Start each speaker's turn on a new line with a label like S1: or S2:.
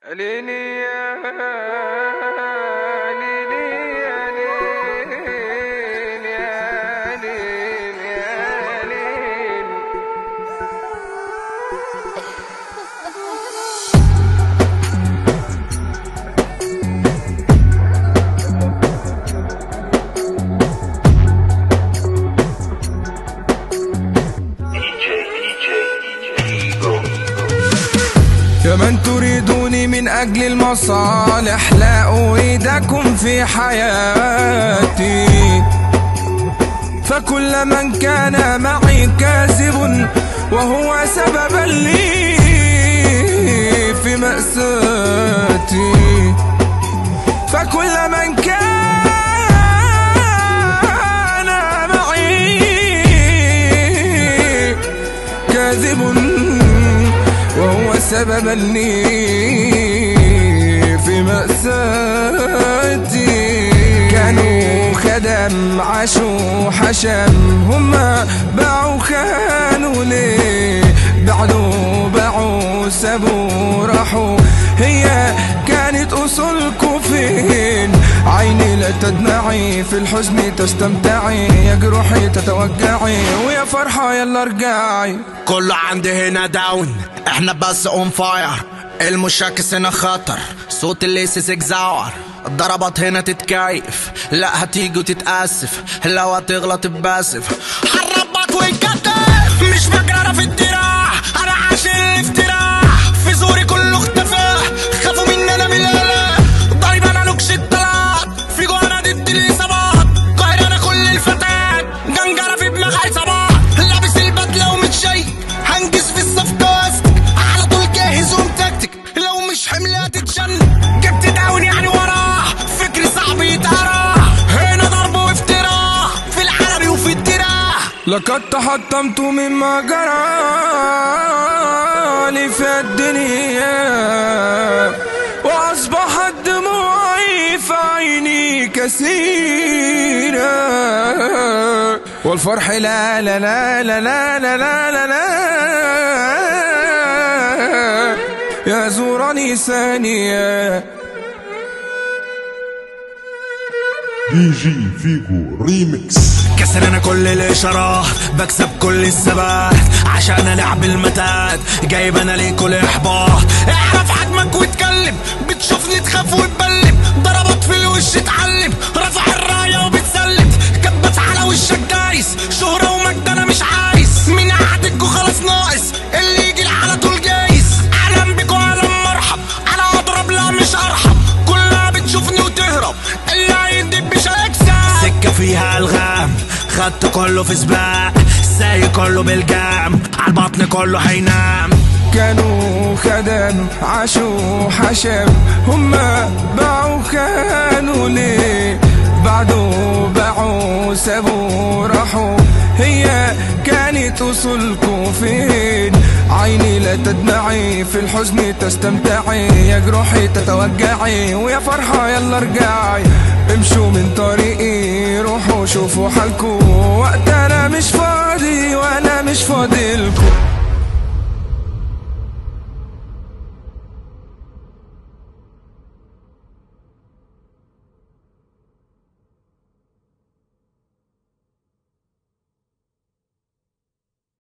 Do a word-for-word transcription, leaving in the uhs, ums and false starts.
S1: ليلي يا ليلي يا ليل يا ليل يا ليل. يا من تريدوني من أجل المصالح لا أريدكم في حياتي، فكل من كان معي كاذب وهو سببا لي في مأساتي، فكل من كان معي كاذب وهو سببا لي في مأساتي. كانوا خدم عاشوا حشم، هما باعوا خانوا لي، بعدوا باعوا سابوا راحوا، هي كانت أصولكم فين؟ عيني لا تدمعي في الحزن تستمتعي، يا جروحي تتوجعي ويا فرحة يلا ارجعي.
S2: كله عندي هنا داون، احنا بس اون فاير، المشاكس هنا خطر، صوت الليس زعزعر، الضربات هنا تتكيف، لا هتيجي وتتأسف، لو هتغلط باسف، حربك ويتكتف، مش بجرة في الدراع، انا عاشق الافتراع، في زوري كله اختفى، خافوا مني انا بالله، ضريب انا لوكش الطلعات، في جوانا ضد الاصابات، قاهر انا كل الفتات، جنجرة في دماغ عصابات، لابس البدلة ومتشيك، هنجز في الصف كاست، على طول جاهز ومتكتك، لو مش حمل هتتشن، جبت داون يعني وراه، فكري صعب يتقرا، هنا ضرب وافتراء، في العربي وفي الدراع.
S1: لقد تحطمت مما جرى لي في الدنيا، وأصبحت دموعي في عيني كثيرة، والفرح لا لا لا لا لا لا لا لا, لا يزورني ثانية.
S3: دي جي فيجو ريميكس.
S2: كسر انا كل الاشارات، بكسب كل الثبات، عشان العب المتات، جايب انا ليه كل احباط، اعرف حجمك واتكلم، بتشوفني تخاف وتبلم، ضربات في الوش اتعلم، رفع الرايه وبتسلم، كبت على وشك دايس، شهره ومجد انا مش عايز، من قعدك وخلاص ناقص، اللي يجي على طول جايز، اهلا بك واهلا مرحب، انا اضرب لا مش ارحب، كلها بتشوفني وتهرب، اللي هيدب مش هيكسب، سكه فيها الغام، خدت كله في سباق، سايق كله بالجام، عالبطن كله هينام.
S1: كانوا خدم عاشوا حشم، هما باعوا كانوا ليه، بعدوا باعوا سابوا راحوا، هي كانت أصولكم فين؟ عيني لا تدمعي في الحزن تستمتعي، يا جروحي تتوجعي ويا فرحة يلا ارجعي. امشوا من طريقي روحوا شوفوا حالكم، وقت انا مش فاضي وانا مش فاضلكم.